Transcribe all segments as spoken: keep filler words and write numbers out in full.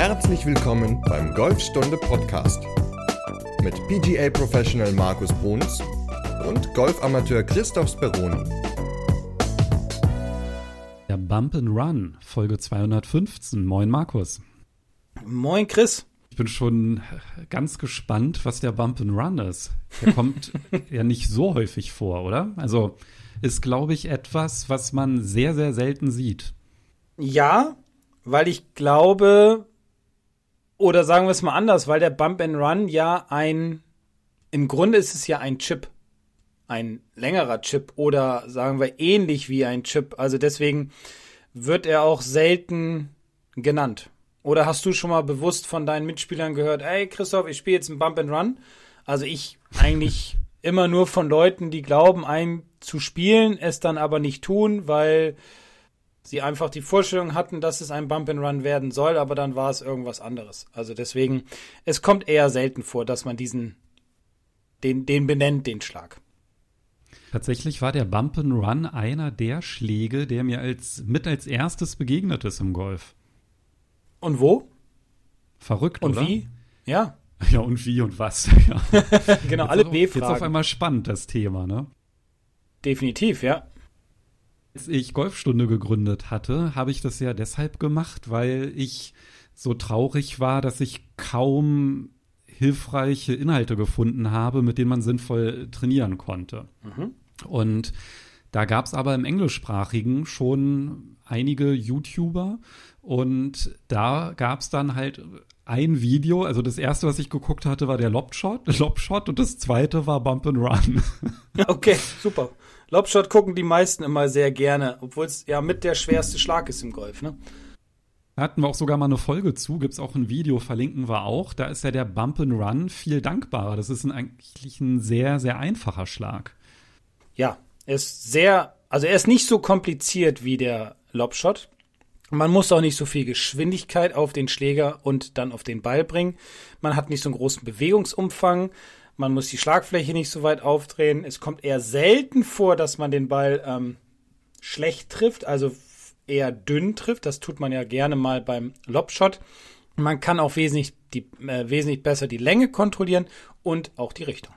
Herzlich willkommen beim Golfstunde Podcast mit P G A-Professional Markus Bruns und Golfamateur Christoph Speroni. Der Bump and Run, Folge zweihundertfünfzehn. Moin Markus. Moin Chris. Ich bin schon ganz gespannt, was der Bump and Run ist. Der kommt ja nicht so häufig vor, oder? Also ist, glaube ich, etwas, was man sehr, sehr selten sieht. Ja, weil ich glaube, oder sagen wir es mal anders, weil der Bump and Run ja ein, im Grunde ist es ja ein Chip, ein längerer Chip oder sagen wir ähnlich wie ein Chip. Also deswegen wird er auch selten genannt. Oder hast du schon mal bewusst von deinen Mitspielern gehört, ey Christoph, ich spiele jetzt einen Bump and Run? Also ich eigentlich immer nur von Leuten, die glauben, einen zu spielen, es dann aber nicht tun, weil sie einfach die Vorstellung hatten, dass es ein Bump and Run werden soll, aber dann war es irgendwas anderes. Also deswegen, es kommt eher selten vor, dass man diesen, den, den benennt, den Schlag. Tatsächlich war der Bump and Run einer der Schläge, der mir als mit als erstes begegnet ist im Golf. Und wo? Verrückt, und oder? Und wie? Ja. Ja, und wie und was. Ja. Genau, jetzt alle auf, B-Fragen. Jetzt auf einmal spannend, das Thema, ne? Definitiv, ja. Als ich Golfstunde gegründet hatte, habe ich das ja deshalb gemacht, weil ich so traurig war, dass ich kaum hilfreiche Inhalte gefunden habe, mit denen man sinnvoll trainieren konnte. Mhm. Und da gab es aber im Englischsprachigen schon einige YouTuber und da gab es dann halt ein Video, also das erste, was ich geguckt hatte, war der Lobshot, Lobshot und das zweite war Bump and Run. Okay, super. Lobshot gucken die meisten immer sehr gerne, obwohl es ja mit der schwerste Schlag ist im Golf, ne? Da hatten wir auch sogar mal eine Folge zu, gibt's auch ein Video, verlinken wir auch. Da ist ja der Bump and Run viel dankbarer. Das ist ein, eigentlich ein sehr, sehr einfacher Schlag. Ja, er ist sehr, also er ist nicht so kompliziert wie der Lobshot. Man muss auch nicht so viel Geschwindigkeit auf den Schläger und dann auf den Ball bringen. Man hat nicht so einen großen Bewegungsumfang. Man muss die Schlagfläche nicht so weit aufdrehen. Es kommt eher selten vor, dass man den Ball ähm, schlecht trifft, also eher dünn trifft. Das tut man ja gerne mal beim Lobshot. Man kann auch wesentlich, die, äh, wesentlich besser die Länge kontrollieren und auch die Richtung.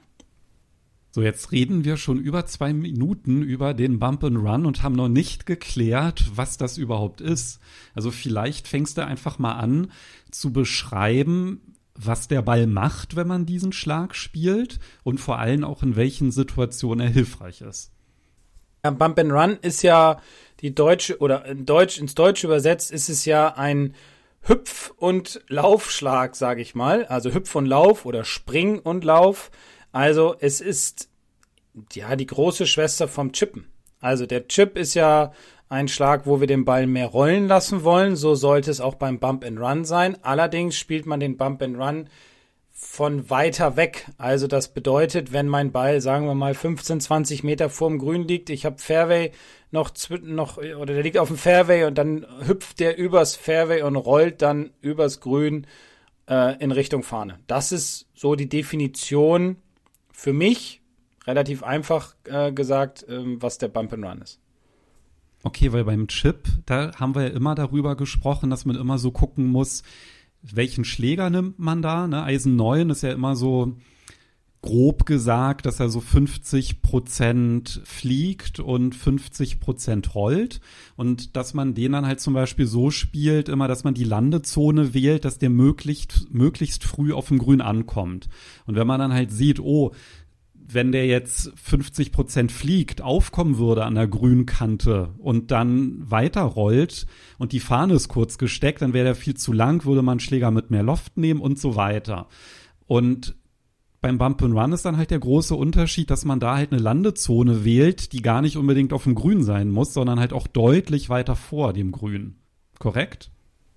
So, jetzt reden wir schon über zwei Minuten über den Bump and Run und haben noch nicht geklärt, was das überhaupt ist. Also vielleicht fängst du einfach mal an zu beschreiben, was der Ball macht, wenn man diesen Schlag spielt und vor allem auch in welchen Situationen er hilfreich ist. Ja, Bump and Run ist ja die deutsche, oder in Deutsch, ins Deutsche übersetzt, ist es ja ein Hüpf- und Laufschlag, sage ich mal. Also Hüpf und Lauf oder Spring und Lauf. Also es ist ja die große Schwester vom Chippen. Also der Chip ist ja ein Schlag, wo wir den Ball mehr rollen lassen wollen. So sollte es auch beim Bump and Run sein. Allerdings spielt man den Bump and Run von weiter weg. Also das bedeutet, wenn mein Ball, sagen wir mal, fünfzehn, zwanzig Meter vorm Grün liegt, ich habe Fairway noch, noch, oder der liegt auf dem Fairway und dann hüpft der übers Fairway und rollt dann übers Grün äh, in Richtung Fahne. Das ist so die Definition für mich, relativ einfach äh, gesagt, ähm, was der Bump and Run ist. Okay, weil beim Chip, da haben wir ja immer darüber gesprochen, dass man immer so gucken muss, welchen Schläger nimmt man da, ne? Eisen neun ist ja immer so grob gesagt, dass er so fünfzig Prozent fliegt und fünfzig Prozent rollt und dass man den dann halt zum Beispiel so spielt, immer, dass man die Landezone wählt, dass der möglichst, möglichst früh auf dem Grün ankommt. Und wenn man dann halt sieht, oh, wenn der jetzt fünfzig Prozent fliegt, aufkommen würde an der Grünkante und dann weiterrollt und die Fahne ist kurz gesteckt, dann wäre der viel zu lang, würde man einen Schläger mit mehr Loft nehmen und so weiter. Und beim Bump and Run ist dann halt der große Unterschied, dass man da halt eine Landezone wählt, die gar nicht unbedingt auf dem Grün sein muss, sondern halt auch deutlich weiter vor dem Grün. Korrekt?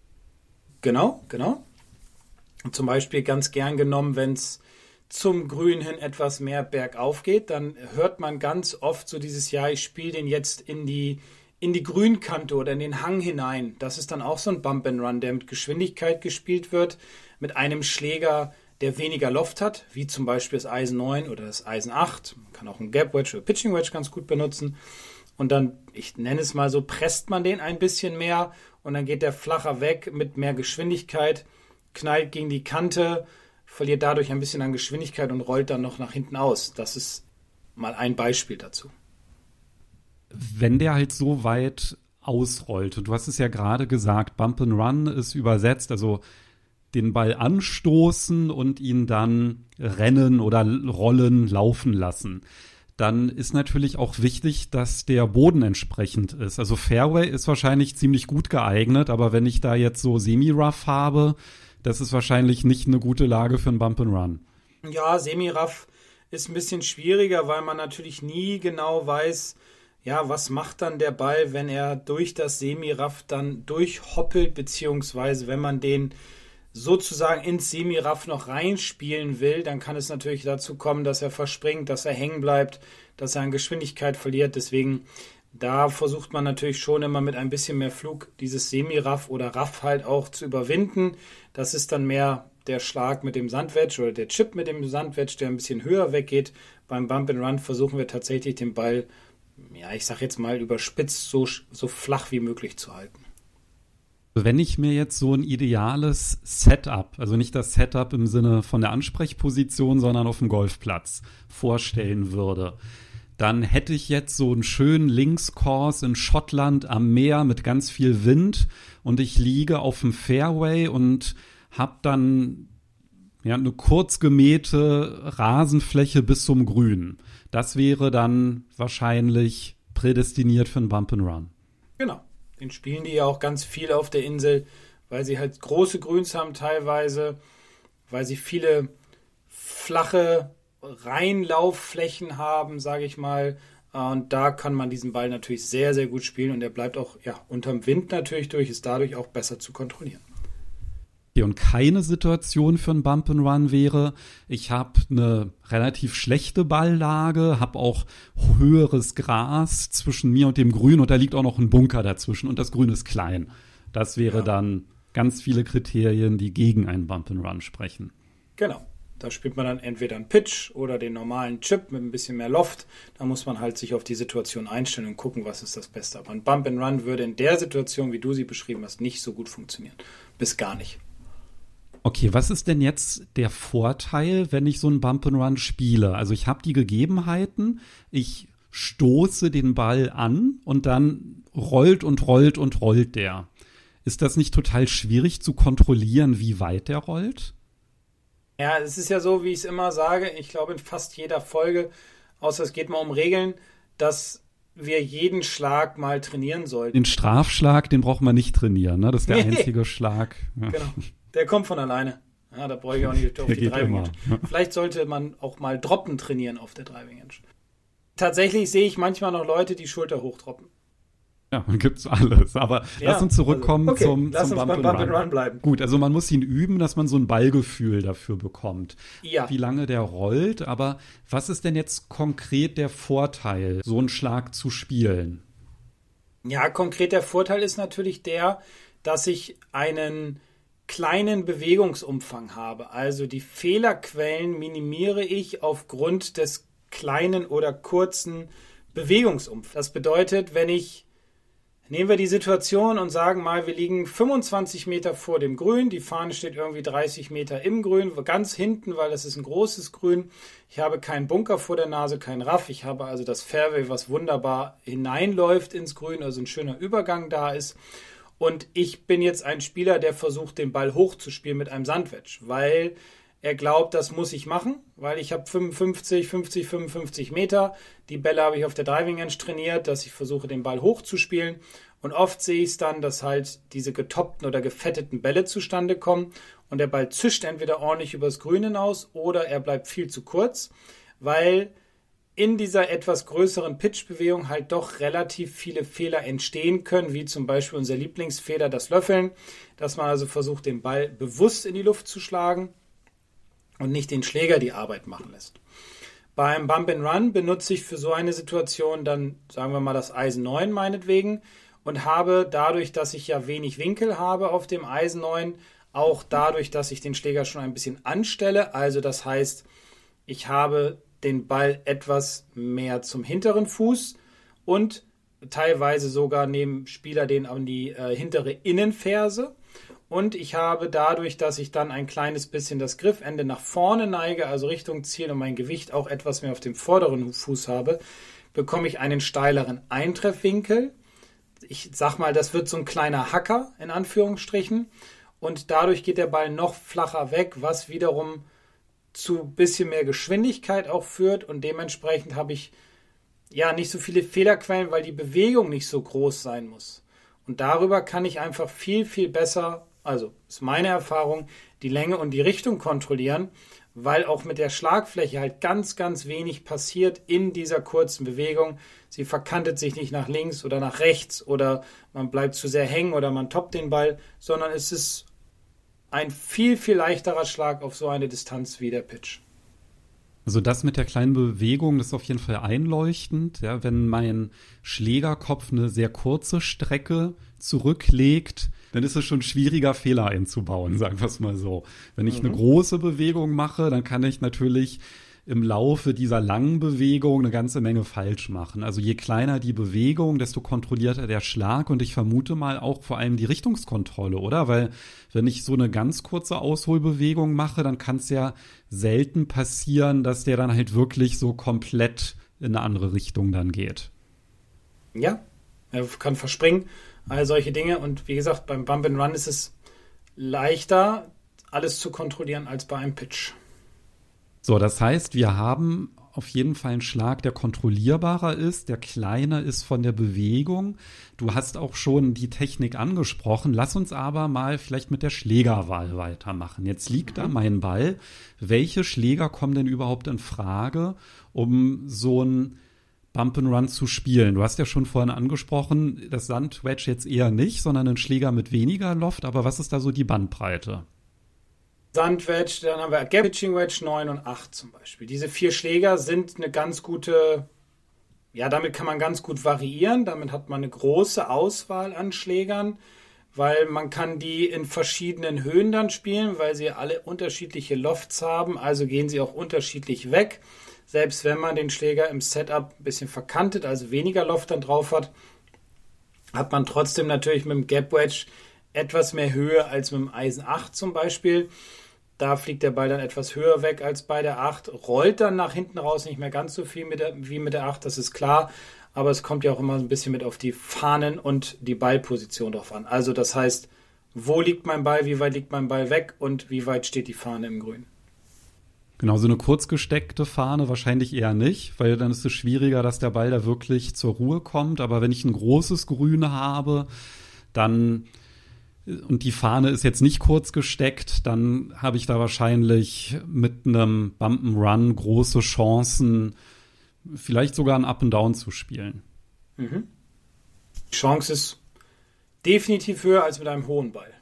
Genau, genau. Zum Beispiel ganz gern genommen, wenn es zum Grün hin etwas mehr bergauf geht, dann hört man ganz oft so dieses, ja, ich spiele den jetzt in die, in die Grünkante oder in den Hang hinein. Das ist dann auch so ein Bump and Run, der mit Geschwindigkeit gespielt wird, mit einem Schläger, der weniger Loft hat, wie zum Beispiel das Eisen neun oder das Eisen acht. Man kann auch ein Gap Wedge oder Pitching Wedge ganz gut benutzen. Und dann, ich nenne es mal so, presst man den ein bisschen mehr und dann geht der flacher weg mit mehr Geschwindigkeit. knallt gegen die Kante, verliert dadurch ein bisschen an Geschwindigkeit und rollt dann noch nach hinten aus. Das ist mal ein Beispiel dazu. Wenn der halt so weit ausrollt, und du hast es ja gerade gesagt, Bump and Run ist übersetzt, also den Ball anstoßen und ihn dann rennen oder rollen, laufen lassen. Dann ist natürlich auch wichtig, dass der Boden entsprechend ist. Also Fairway ist wahrscheinlich ziemlich gut geeignet, aber wenn ich da jetzt so Semi-Rough habe, das ist wahrscheinlich nicht eine gute Lage für einen Bump and Run. Ja, Semi-Rough ist ein bisschen schwieriger, weil man natürlich nie genau weiß, ja, was macht dann der Ball, wenn er durch das Semi-Rough dann durchhoppelt, beziehungsweise wenn man den sozusagen ins Semi-Rough noch reinspielen will, dann kann es natürlich dazu kommen, dass er verspringt, dass er hängen bleibt, dass er an Geschwindigkeit verliert. Deswegen, da versucht man natürlich schon immer mit ein bisschen mehr Flug dieses Semi-Rough oder Rough halt auch zu überwinden. Das ist dann mehr der Schlag mit dem Sandwedge oder der Chip mit dem Sandwedge, der ein bisschen höher weggeht. Beim Bump and Run versuchen wir tatsächlich den Ball, ja, ich sag jetzt mal überspitzt, so, so flach wie möglich zu halten. Wenn ich mir jetzt so ein ideales Setup, also nicht das Setup im Sinne von der Ansprechposition, sondern auf dem Golfplatz vorstellen würde, dann hätte ich jetzt so einen schönen Linkskurs in Schottland am Meer mit ganz viel Wind und ich liege auf dem Fairway und habe dann ja, eine kurz gemähte Rasenfläche bis zum Grün. Das wäre dann wahrscheinlich prädestiniert für einen Bump and Run. Genau. Den spielen die ja auch ganz viel auf der Insel, weil sie halt große Grüns haben teilweise, weil sie viele flache Reinlaufflächen haben, sage ich mal. Und da kann man diesen Ball natürlich sehr, sehr gut spielen. Und der bleibt auch ja, unterm Wind natürlich durch, ist dadurch auch besser zu kontrollieren. Und keine Situation für einen Bump and Run wäre, ich habe eine relativ schlechte Balllage, habe auch höheres Gras zwischen mir und dem Grün und da liegt auch noch ein Bunker dazwischen und das Grün ist klein. Das wäre ja dann ganz viele Kriterien, die gegen einen Bump and Run sprechen. Genau. Da spielt man dann entweder einen Pitch oder den normalen Chip mit ein bisschen mehr Loft. Da muss man halt sich auf die Situation einstellen und gucken, was ist das Beste. Aber ein Bump and Run würde in der Situation, wie du sie beschrieben hast, nicht so gut funktionieren. Bis gar nicht. Okay, was ist denn jetzt der Vorteil, wenn ich so einen Bump and Run spiele? Also ich habe die Gegebenheiten, ich stoße den Ball an und dann rollt und rollt und rollt der. Ist das nicht total schwierig zu kontrollieren, wie weit der rollt? Ja, es ist ja so, wie ich es immer sage, ich glaube in fast jeder Folge, außer es geht mal um Regeln, dass wir jeden Schlag mal trainieren sollten. Den Strafschlag, den braucht man nicht trainieren, ne? Das ist der nee. einzige Schlag. Ja. Genau. Der kommt von alleine. Ja, da brauche ich auch nicht auf die Driving Range. Vielleicht sollte man auch mal Droppen trainieren auf der Driving Range. Tatsächlich sehe ich manchmal noch Leute, die Schulter hochdroppen. Ja, dann gibt's alles. Aber ja, lass uns zurückkommen also, okay, zum, lass zum uns Bump, beim and Bump and Run bleiben. Gut, also man muss ihn üben, dass man so ein Ballgefühl dafür bekommt, ja. wie lange der rollt. Aber was ist denn jetzt konkret der Vorteil, so einen Schlag zu spielen? Ja, konkret der Vorteil ist natürlich der, dass ich einen kleinen Bewegungsumfang habe. Also die Fehlerquellen minimiere ich aufgrund des kleinen oder kurzen Bewegungsumfangs. Das bedeutet, wenn ich, nehmen wir die Situation und sagen mal, wir liegen fünfundzwanzig Meter vor dem Grün, die Fahne steht irgendwie dreißig Meter im Grün, ganz hinten, weil das ist ein großes Grün. Ich habe keinen Bunker vor der Nase, keinen Raff. Ich habe also das Fairway, was wunderbar hineinläuft ins Grün, also ein schöner Übergang da ist. Und ich bin jetzt ein Spieler, der versucht, den Ball hochzuspielen mit einem Sandwedge, weil er glaubt, das muss ich machen, weil ich habe fünfundfünfzig, fünfzig, fünfundfünfzig Meter. Die Bälle habe ich auf der Driving Range trainiert, dass ich versuche, den Ball hochzuspielen. Und oft sehe ich es dann, dass halt diese getoppten oder gefetteten Bälle zustande kommen und der Ball zischt entweder ordentlich übers Grün hinaus oder er bleibt viel zu kurz, weil in dieser etwas größeren Pitchbewegung halt doch relativ viele Fehler entstehen können, wie zum Beispiel unser Lieblingsfehler, das Löffeln, dass man also versucht, den Ball bewusst in die Luft zu schlagen und nicht den Schläger die Arbeit machen lässt. Beim Bump and Run benutze ich für so eine Situation dann, sagen wir mal, das Eisen neun meinetwegen und habe dadurch, dass ich ja wenig Winkel habe auf dem Eisen neun, auch dadurch, dass ich den Schläger schon ein bisschen anstelle, also das heißt, ich habe den Ball etwas mehr zum hinteren Fuß und teilweise sogar nehmen Spieler den an die äh, hintere Innenferse. Und ich habe dadurch, dass ich dann ein kleines bisschen das Griffende nach vorne neige, also Richtung Ziel und mein Gewicht auch etwas mehr auf dem vorderen Fuß habe, bekomme ich einen steileren Eintreffwinkel. Ich sag mal, das wird so ein kleiner Hacker in Anführungsstrichen. Und dadurch geht der Ball noch flacher weg, was wiederum zu ein bisschen mehr Geschwindigkeit auch führt. Und dementsprechend habe ich ja nicht so viele Fehlerquellen, weil die Bewegung nicht so groß sein muss. Und darüber kann ich einfach viel, viel besser, also ist meine Erfahrung, die Länge und die Richtung kontrollieren, weil auch mit der Schlagfläche halt ganz, ganz wenig passiert in dieser kurzen Bewegung. Sie verkantet sich nicht nach links oder nach rechts oder man bleibt zu sehr hängen oder man toppt den Ball, sondern es ist ein viel, viel leichterer Schlag auf so eine Distanz wie der Pitch. Also das mit der kleinen Bewegung, das ist auf jeden Fall einleuchtend. Ja, wenn mein Schlägerkopf eine sehr kurze Strecke zurücklegt, dann ist es schon schwieriger, Fehler einzubauen, sagen wir es mal so. Wenn ich mhm. eine große Bewegung mache, dann kann ich natürlich im Laufe dieser langen Bewegung eine ganze Menge falsch machen. Also je kleiner die Bewegung, desto kontrollierter der Schlag und ich vermute mal auch vor allem die Richtungskontrolle, oder? Weil wenn ich so eine ganz kurze Ausholbewegung mache, dann kann es ja selten passieren, dass der dann halt wirklich so komplett in eine andere Richtung dann geht. Ja, er kann verspringen, all solche Dinge. Und wie gesagt, beim Bump and Run ist es leichter, alles zu kontrollieren als bei einem Pitch. So, das heißt, wir haben auf jeden Fall einen Schlag, der kontrollierbarer ist, der kleiner ist von der Bewegung. Du hast auch schon die Technik angesprochen. Lass uns aber mal vielleicht mit der Schlägerwahl weitermachen. Jetzt liegt da mein Ball. Welche Schläger kommen denn überhaupt in Frage, um so ein Bump and Run zu spielen? Du hast ja schon vorhin angesprochen, das Sandwedge jetzt eher nicht, sondern ein Schläger mit weniger Loft. Aber was ist da so die Bandbreite? Sandwedge, dann haben wir Gap Pitching Wedge neun und acht zum Beispiel. Diese vier Schläger sind eine ganz gute, ja, damit kann man ganz gut variieren. Damit hat man eine große Auswahl an Schlägern, weil man kann die in verschiedenen Höhen dann spielen, weil sie alle unterschiedliche Lofts haben, also gehen sie auch unterschiedlich weg. Selbst wenn man den Schläger im Setup ein bisschen verkantet, also weniger Loft dann drauf hat, hat man trotzdem natürlich mit dem Gap Wedge etwas mehr Höhe als mit dem Eisen acht zum Beispiel. Da fliegt der Ball dann etwas höher weg als bei der acht, rollt dann nach hinten raus nicht mehr ganz so viel mit der, wie mit der acht, das ist klar. Aber es kommt ja auch immer ein bisschen mit auf die Fahnen und die Ballposition drauf an. Also das heißt, wo liegt mein Ball, wie weit liegt mein Ball weg und wie weit steht die Fahne im Grün. Genau, so eine kurz gesteckte Fahne wahrscheinlich eher nicht, weil dann ist es schwieriger, dass der Ball da wirklich zur Ruhe kommt. Aber wenn ich ein großes Grün habe, dann und die Fahne ist jetzt nicht kurz gesteckt, dann habe ich da wahrscheinlich mit einem Bump'n'Run große Chancen, vielleicht sogar ein Up and Down zu spielen. Mhm. Die Chance ist definitiv höher als mit einem hohen Ball.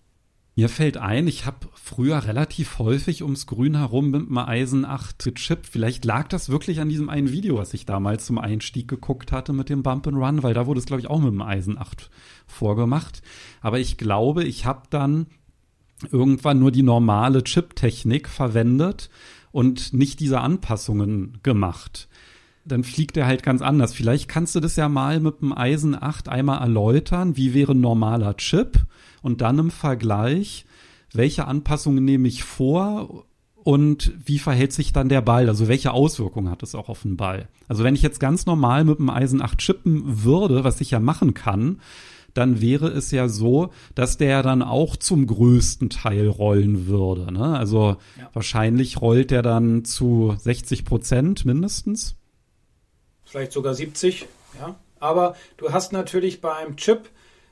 Mir fällt ein, ich habe früher relativ häufig ums Grün herum mit einem Eisen acht gechippt. Vielleicht lag das wirklich an diesem einen Video, was ich damals zum Einstieg geguckt hatte mit dem Bump and Run, weil da wurde es, glaube ich, auch mit dem Eisen acht vorgemacht. Aber ich glaube, ich habe dann irgendwann nur die normale Chip-Technik verwendet und nicht diese Anpassungen gemacht. Dann fliegt er halt ganz anders. Vielleicht kannst du das ja mal mit dem Eisen acht einmal erläutern. Wie wäre ein normaler Chip? Und dann im Vergleich, welche Anpassungen nehme ich vor und wie verhält sich dann der Ball? Also welche Auswirkungen hat es auch auf den Ball? Also wenn ich jetzt ganz normal mit dem Eisen acht chippen würde, was ich ja machen kann, dann wäre es ja so, dass der dann auch zum größten Teil rollen würde. Ne? Also ja. Wahrscheinlich rollt der dann zu sechzig Prozent mindestens. Vielleicht sogar siebzig, ja. Aber du hast natürlich beim Chip,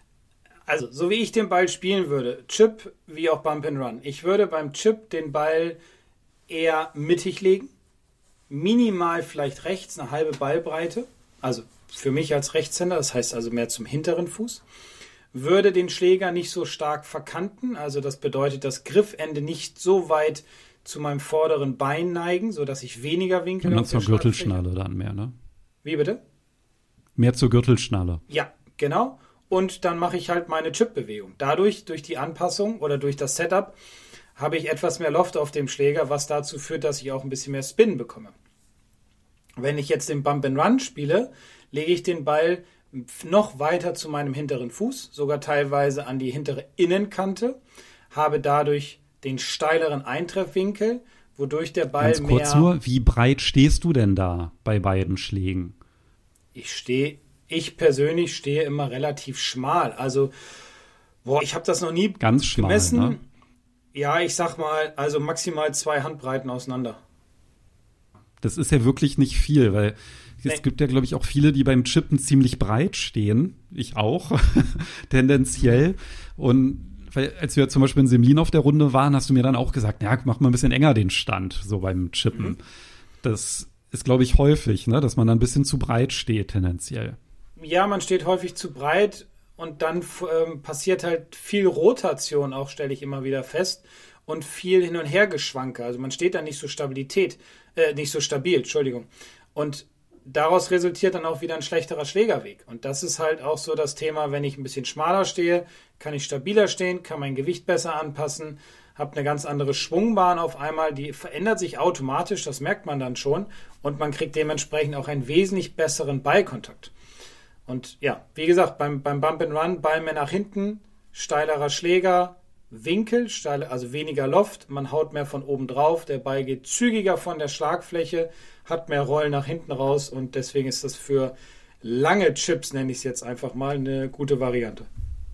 also so wie ich den Ball spielen würde, Chip wie auch Bump and Run. Ich würde beim Chip den Ball eher mittig legen, minimal vielleicht rechts, eine halbe Ballbreite, also für mich als Rechtshänder, das heißt also mehr zum hinteren Fuß, würde den Schläger nicht so stark verkanten, also das bedeutet das Griffende nicht so weit zu meinem vorderen Bein neigen, sodass ich weniger Winkel und dann zur Gürtelschnalle dann mehr, ne? Wie bitte? Mehr zur Gürtelschnalle. Ja, genau. Und dann mache ich halt meine Chip-Bewegung. Dadurch, durch die Anpassung oder durch das Setup, habe ich etwas mehr Loft auf dem Schläger, was dazu führt, dass ich auch ein bisschen mehr Spin bekomme. Wenn ich jetzt den Bump and Run spiele, lege ich den Ball noch weiter zu meinem hinteren Fuß, sogar teilweise an die hintere Innenkante, habe dadurch den steileren Eintreffwinkel, wodurch der Ball Ganz kurz mehr... nur, wie breit stehst du denn da bei beiden Schlägen? Ich stehe, ich persönlich stehe immer relativ schmal. Also, boah, ich habe das noch nie Ganz schmal, gemessen. Ne? Ja, ich sag mal, also maximal zwei Handbreiten auseinander. Das ist ja wirklich nicht viel, weil es Nee. gibt ja, glaube ich, auch viele, die beim Chippen ziemlich breit stehen. Ich auch, tendenziell. Und weil, als wir zum Beispiel in Semlin auf der Runde waren, hast du mir dann auch gesagt, ja, mach mal ein bisschen enger den Stand, so beim Chippen. Mhm. Das ist, glaube ich, häufig, ne, dass man dann ein bisschen zu breit steht, tendenziell. Ja, man steht häufig zu breit und dann ähm, passiert halt viel Rotation, auch stelle ich immer wieder fest, und viel Hin- und Hergeschwanke. Also man steht da nicht so Stabilität, äh, nicht so stabil, Entschuldigung. Und daraus resultiert dann auch wieder ein schlechterer Schlägerweg. Und das ist halt auch so das Thema, wenn ich ein bisschen schmaler stehe, kann ich stabiler stehen, kann mein Gewicht besser anpassen, habe eine ganz andere Schwungbahn auf einmal, die verändert sich automatisch, das merkt man dann schon, und man kriegt dementsprechend auch einen wesentlich besseren Ballkontakt. Und ja, wie gesagt, beim, beim Bump and Run, Ball mehr nach hinten, steilerer Schläger, Winkel, steile, also weniger Loft, man haut mehr von oben drauf, der Ball geht zügiger von der Schlagfläche, hat mehr Rollen nach hinten raus und deswegen ist das für lange Chips, nenne ich es jetzt einfach mal, eine gute Variante.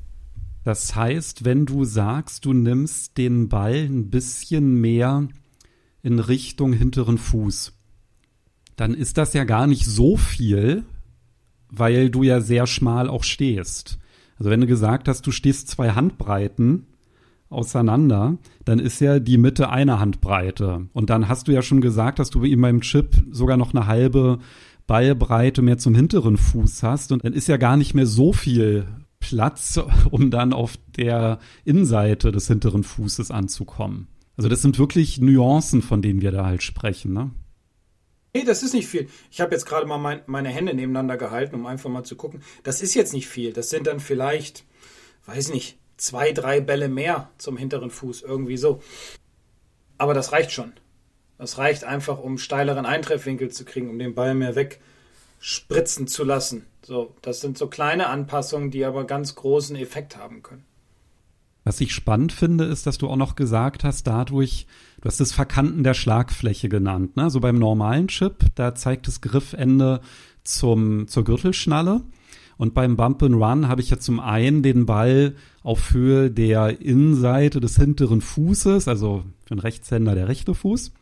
Das heißt, wenn du sagst, du nimmst den Ball ein bisschen mehr in Richtung hinteren Fuß, dann ist das ja gar nicht so viel, weil du ja sehr schmal auch stehst. Also wenn du gesagt hast, du stehst zwei Handbreiten auseinander, dann ist ja die Mitte eine Handbreite. Und dann hast du ja schon gesagt, dass du eben beim Chip sogar noch eine halbe Ballbreite mehr zum hinteren Fuß hast. Und dann ist ja gar nicht mehr so viel Platz, um dann auf der Innenseite des hinteren Fußes anzukommen. Also das sind wirklich Nuancen, von denen wir da halt sprechen, ne? Nee, das ist nicht viel. Ich habe jetzt gerade mal mein, meine Hände nebeneinander gehalten, um einfach mal zu gucken. Das ist jetzt nicht viel. Das sind dann vielleicht, weiß nicht, zwei, drei Bälle mehr zum hinteren Fuß, irgendwie so. Aber das reicht schon. Das reicht einfach, um steileren Eintreffwinkel zu kriegen, um den Ball mehr wegspritzen zu lassen. So, das sind so kleine Anpassungen, die aber ganz großen Effekt haben können. Was ich spannend finde, ist, dass du auch noch gesagt hast, dadurch, du hast das Verkanten der Schlagfläche genannt, ne? So beim normalen Chip, da zeigt das Griffende zum, zur Gürtelschnalle. Und beim Bump and Run habe ich ja zum einen den Ball auf Höhe der Innenseite des hinteren Fußes, also für einen Rechtshänder der rechte Fuß.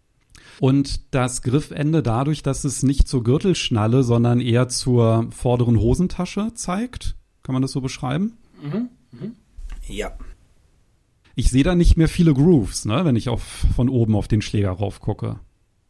Und das Griffende dadurch, dass es nicht zur Gürtelschnalle, sondern eher zur vorderen Hosentasche zeigt. Kann man das so beschreiben? Mhm. Mhm. Ja. Ich sehe da nicht mehr viele Grooves, ne, wenn ich auf, von oben auf den Schläger rauf gucke.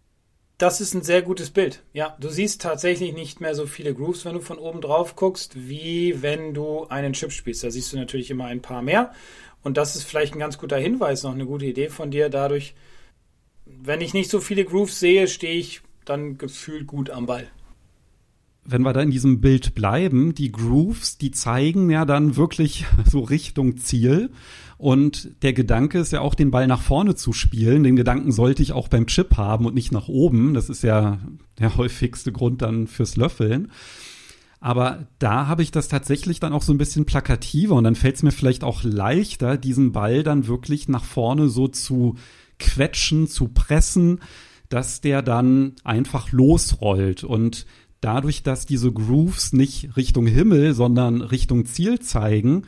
Das ist ein sehr gutes Bild. Ja, du siehst tatsächlich nicht mehr so viele Grooves, wenn du von oben drauf guckst, wie wenn du einen Chip spielst. Da siehst du natürlich immer ein paar mehr. Und das ist vielleicht ein ganz guter Hinweis, noch eine gute Idee von dir. Dadurch, wenn ich nicht so viele Grooves sehe, stehe ich dann gefühlt gut am Ball. Wenn wir da in diesem Bild bleiben, die Grooves, die zeigen ja dann wirklich so Richtung Ziel. Und der Gedanke ist ja auch, den Ball nach vorne zu spielen. Den Gedanken sollte ich auch beim Chip haben und nicht nach oben. Das ist ja der häufigste Grund dann fürs Löffeln. Aber da habe ich das tatsächlich dann auch so ein bisschen plakativer. Und dann fällt es mir vielleicht auch leichter, diesen Ball dann wirklich nach vorne so zu quetschen, zu pressen, dass der dann einfach losrollt. Und dadurch, dass diese Grooves nicht Richtung Himmel, sondern Richtung Ziel zeigen,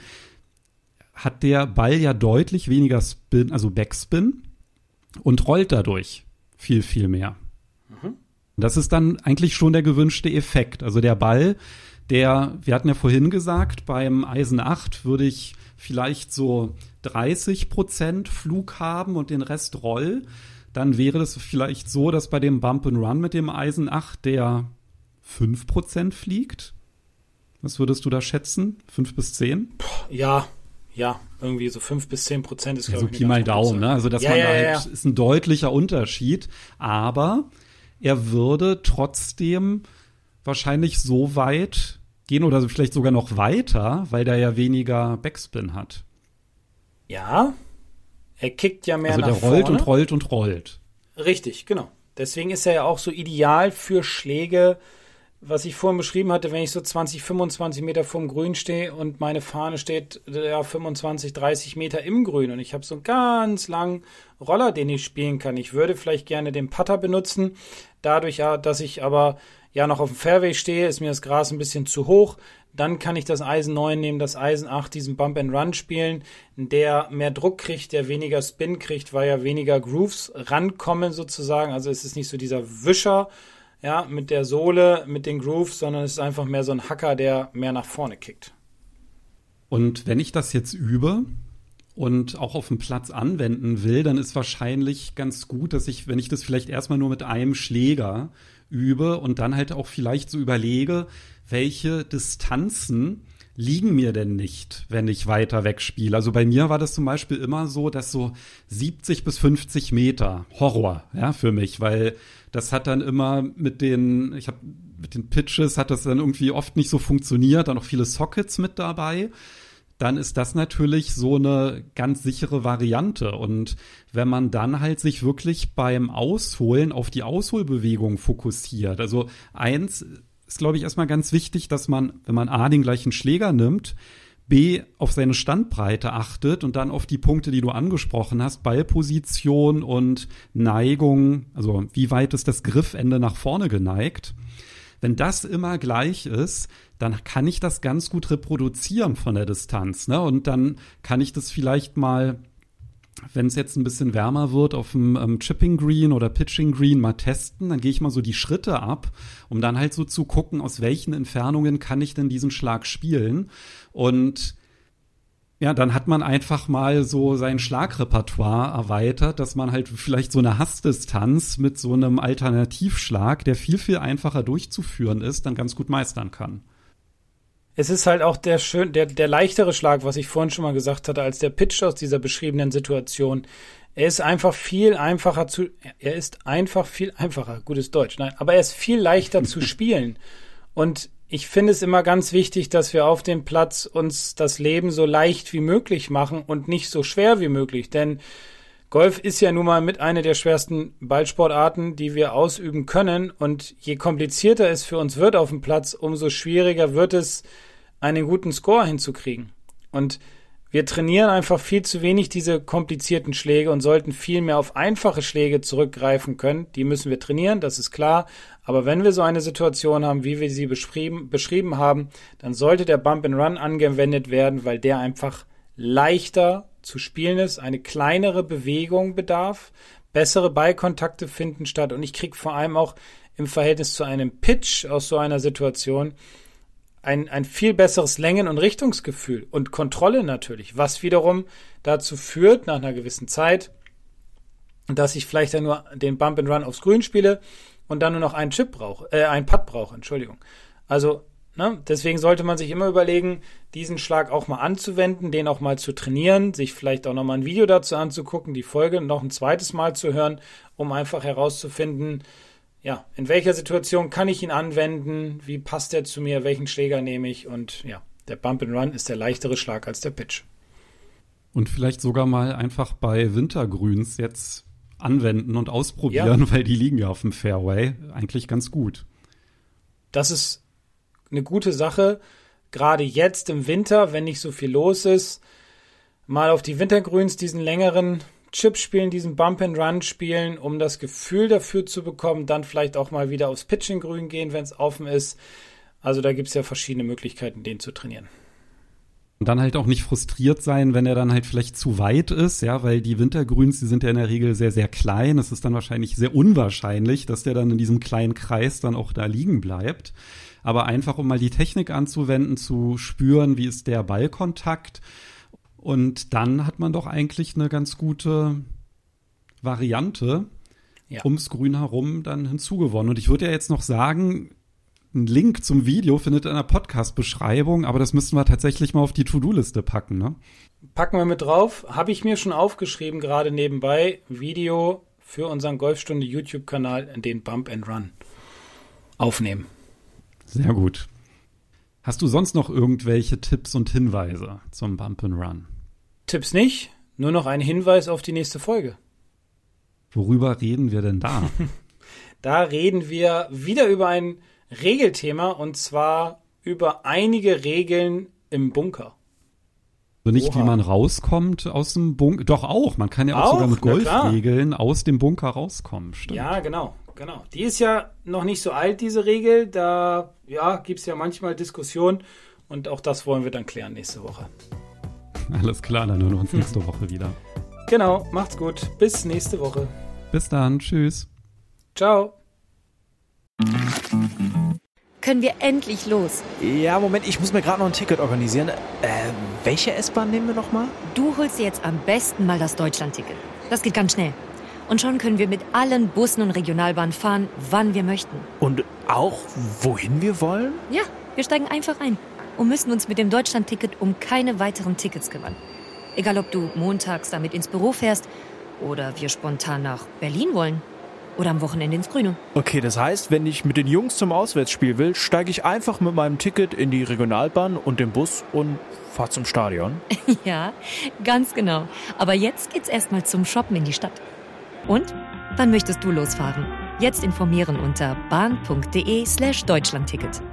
hat der Ball ja deutlich weniger Spin, also Backspin, und rollt dadurch viel, viel mehr. Mhm. Das ist dann eigentlich schon der gewünschte Effekt. Also der Ball, der, wir hatten ja vorhin gesagt, beim Eisen acht würde ich vielleicht so dreißig Prozent Flug haben und den Rest Roll. Dann wäre das vielleicht so, dass bei dem Bump and Run mit dem Eisen acht der fünf Prozent fliegt. Was würdest du da schätzen? fünf bis zehn? Ja, ja, irgendwie so fünf bis zehn Prozent ist, glaube ja, so ich, Pi mal Daumen, ne? Also dass ja, man ja, da halt, ja. ist ein deutlicher Unterschied, aber er würde trotzdem wahrscheinlich so weit gehen oder vielleicht sogar noch weiter, weil der ja weniger Backspin hat. Ja, er kickt ja mehr also nach der rollt vorne. und rollt und rollt. Richtig, genau. Deswegen ist er ja auch so ideal für Schläge, was ich vorhin beschrieben hatte, wenn ich so zwanzig, fünfundzwanzig Meter vorm Grün stehe und meine Fahne steht ja fünfundzwanzig, dreißig Meter im Grün und ich habe so einen ganz langen Roller, den ich spielen kann. Ich würde vielleicht gerne den Putter benutzen. Dadurch, ja, dass ich aber ja noch auf dem Fairway stehe, ist mir das Gras ein bisschen zu hoch. Dann kann ich das Eisen neun nehmen, das Eisen acht, diesen Bump and Run spielen, der mehr Druck kriegt, der weniger Spin kriegt, weil ja weniger Grooves rankommen sozusagen. Also es ist nicht so dieser Wischer, ja, mit der Sohle, mit den Grooves, sondern es ist einfach mehr so ein Hacker, der mehr nach vorne kickt. Und wenn ich das jetzt übe und auch auf dem Platz anwenden will, dann ist wahrscheinlich ganz gut, dass ich, wenn ich das vielleicht erstmal nur mit einem Schläger übe und dann halt auch vielleicht so überlege, welche Distanzen liegen mir denn nicht, wenn ich weiter wegspiele. Also bei mir war das zum Beispiel immer so, dass so siebzig bis fünfzig Meter Horror, ja, für mich, weil das hat dann immer mit den, ich habe mit den Pitches hat das dann irgendwie oft nicht so funktioniert, dann noch viele Sockets mit dabei. Dann ist das natürlich so eine ganz sichere Variante. Und wenn man dann halt sich wirklich beim Ausholen auf die Ausholbewegung fokussiert, also eins ist, glaube ich, erstmal ganz wichtig, dass man, wenn man A, den gleichen Schläger nimmt, B, auf seine Standbreite achtet und dann auf die Punkte, die du angesprochen hast, Ballposition und Neigung, also wie weit ist das Griffende nach vorne geneigt. Wenn das immer gleich ist, dann kann ich das ganz gut reproduzieren von der Distanz, ne? Und dann kann ich das vielleicht mal, wenn es jetzt ein bisschen wärmer wird, auf dem ähm, Chipping Green oder Pitching Green mal testen. Dann gehe ich mal so die Schritte ab, um dann halt so zu gucken, aus welchen Entfernungen kann ich denn diesen Schlag spielen. Und ja, dann hat man einfach mal so sein Schlagrepertoire erweitert, dass man halt vielleicht so eine Hassdistanz mit so einem Alternativschlag, der viel, viel einfacher durchzuführen ist, dann ganz gut meistern kann. Es ist halt auch der schön, der, der leichtere Schlag, was ich vorhin schon mal gesagt hatte, als der Pitch aus dieser beschriebenen Situation. Er ist einfach viel einfacher zu, er ist einfach viel einfacher, gutes Deutsch, nein, aber er ist viel leichter zu spielen. Und ich finde es immer ganz wichtig, dass wir auf dem Platz uns das Leben so leicht wie möglich machen und nicht so schwer wie möglich, denn Golf ist ja nun mal mit einer der schwersten Ballsportarten, die wir ausüben können. Und je komplizierter es für uns wird auf dem Platz, umso schwieriger wird es, einen guten Score hinzukriegen. Und wir trainieren einfach viel zu wenig diese komplizierten Schläge und sollten viel mehr auf einfache Schläge zurückgreifen können. Die müssen wir trainieren, das ist klar. Aber wenn wir so eine Situation haben, wie wir sie beschrieben, beschrieben haben, dann sollte der Bump and Run angewendet werden, weil der einfach leichter zu spielen ist, eine kleinere Bewegung bedarf, bessere Ballkontakte finden statt und ich kriege vor allem auch im Verhältnis zu einem Pitch aus so einer Situation ein, ein viel besseres Längen- und Richtungsgefühl und Kontrolle natürlich, was wiederum dazu führt, nach einer gewissen Zeit, dass ich vielleicht dann nur den Bump and Run aufs Grün spiele und dann nur noch einen Chip brauche, äh, einen Putt brauche, Entschuldigung. Also Ne? Deswegen sollte man sich immer überlegen, diesen Schlag auch mal anzuwenden, den auch mal zu trainieren, sich vielleicht auch noch mal ein Video dazu anzugucken, die Folge noch ein zweites Mal zu hören, um einfach herauszufinden, ja, in welcher Situation kann ich ihn anwenden, wie passt der zu mir, welchen Schläger nehme ich und ja, der Bump and Run ist der leichtere Schlag als der Pitch. Und vielleicht sogar mal einfach bei Wintergrüns jetzt anwenden und ausprobieren, ja, weil die liegen ja auf dem Fairway eigentlich ganz gut. Das ist eine gute Sache, gerade jetzt im Winter, wenn nicht so viel los ist, mal auf die Wintergrüns diesen längeren Chip spielen, diesen Bump and Run spielen, um das Gefühl dafür zu bekommen, dann vielleicht auch mal wieder aufs Pitching-Grün gehen, wenn es offen ist. Also da gibt es ja verschiedene Möglichkeiten, den zu trainieren. Und dann halt auch nicht frustriert sein, wenn er dann halt vielleicht zu weit ist, ja, weil die Wintergrüns, die sind ja in der Regel sehr, sehr klein. Es ist dann wahrscheinlich sehr unwahrscheinlich, dass der dann in diesem kleinen Kreis dann auch da liegen bleibt. Aber einfach, um mal die Technik anzuwenden, zu spüren, wie ist der Ballkontakt. Und dann hat man doch eigentlich eine ganz gute Variante, ja, ums Grün herum dann hinzugewonnen. Und ich würde ja jetzt noch sagen, ein Link zum Video findet ihr in der Podcast-Beschreibung, aber das müssen wir tatsächlich mal auf die To-Do-Liste packen, ne? Packen wir mit drauf. Habe ich mir schon aufgeschrieben, gerade nebenbei, Video für unseren Golfstunde YouTube-Kanal, den Bump and Run aufnehmen. Sehr gut. Hast du sonst noch irgendwelche Tipps und Hinweise zum Bump and Run? Tipps nicht, nur noch ein Hinweis auf die nächste Folge. Worüber reden wir denn da? Da reden wir wieder über ein Regelthema und zwar über einige Regeln im Bunker. Also nicht, Oha. wie man rauskommt aus dem Bunker. Doch auch. Man kann ja auch, Auch? sogar mit Na klar. Golfregeln aus dem Bunker rauskommen. Stimmt. Ja, genau, genau. Die ist ja noch nicht so alt, diese Regel. Da ja, gibt es ja manchmal Diskussionen und auch das wollen wir dann klären nächste Woche. Alles klar, dann hören wir uns nächste Woche wieder. Genau, macht's gut. Bis nächste Woche. Bis dann. Tschüss. Ciao. Können wir endlich los? Ja, Moment, ich muss mir gerade noch ein Ticket organisieren. Äh, welche S-Bahn nehmen wir nochmal? Du holst dir jetzt am besten mal das Deutschland-Ticket. Das geht ganz schnell. Und schon können wir mit allen Bussen und Regionalbahnen fahren, wann wir möchten. Und auch, wohin wir wollen? Ja, wir steigen einfach ein und müssen uns mit dem Deutschland-Ticket um keine weiteren Tickets kümmern. Egal, ob du montags damit ins Büro fährst oder wir spontan nach Berlin wollen. Oder am Wochenende ins Grüne. Okay, das heißt, wenn ich mit den Jungs zum Auswärtsspiel will, steige ich einfach mit meinem Ticket in die Regionalbahn und den Bus und fahre zum Stadion. Ja, ganz genau. Aber jetzt geht's erstmal zum Shoppen in die Stadt. Und? Wann möchtest du losfahren? Jetzt informieren unter bahn.de slash Deutschlandticket.